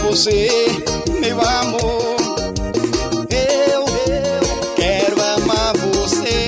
você, meu amor. Eu quero amar você.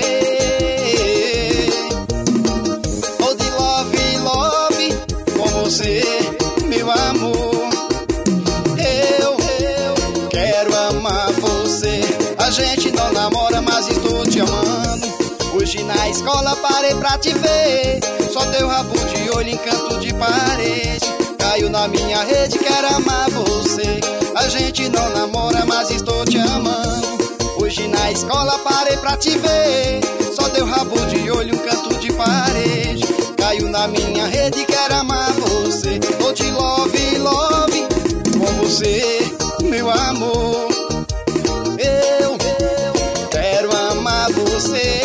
Tô de love, love com você, meu amor. Eu quero amar você. A gente não namora, mas estou te amando. Hoje na escola parei pra te ver. Só teu rabo de olho em canto de parede. Caiu na minha rede, quero amar você. A gente não namora, mas estou te amando. Hoje na escola parei pra te ver. Só teu rabo de olho em canto de parede. Caiu na minha rede, quero amar você. Tô de love, love com você, meu amor. Eu quero amar você.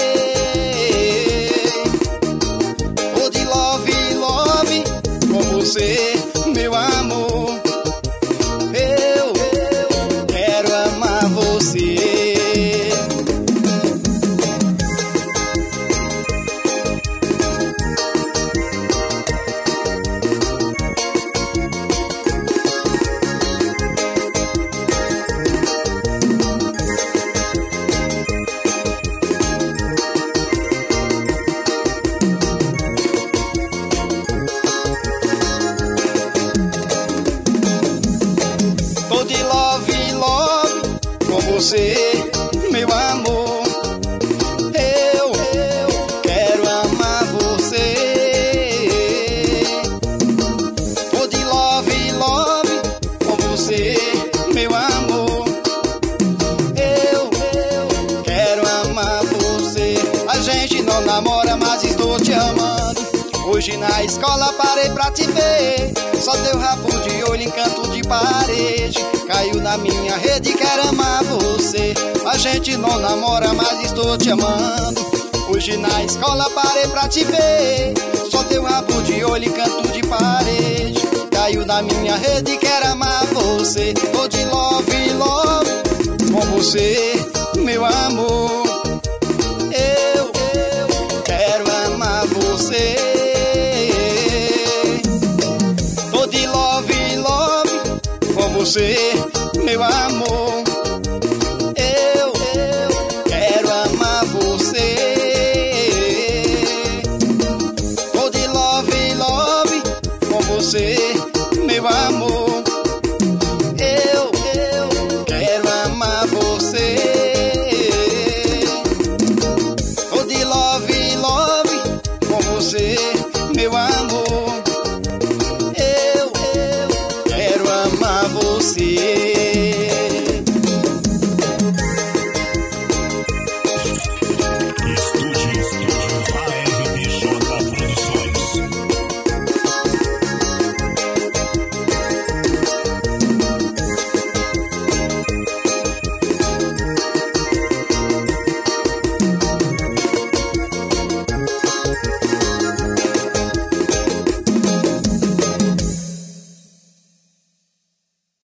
Tô de love, love com você, meu amor. Eu quero amar você. Tô de love, love com você, meu amor. Eu quero amar você. Tô de love, love com você, meu amor. Eu quero amar você. A gente não namora, mas estou te amando. Hoje na escola parei pra te ver. Só teu rabo de olho em canto de parede. Caiu na minha rede, quero amar você. A gente não namora, mas estou te amando. Hoje na escola parei pra te ver. Só teu rabo de olho em canto de parede. Caiu na minha rede, quero amar você. Tô de love, love com você, meu amor. Eu quero amar você. Tô de love, love com você, meu amor. Eu quero amar você. Tô de love, love com você, meu amor. Eu quero amar você. Tô de love, love com você, meu amor. Eu quero amar você.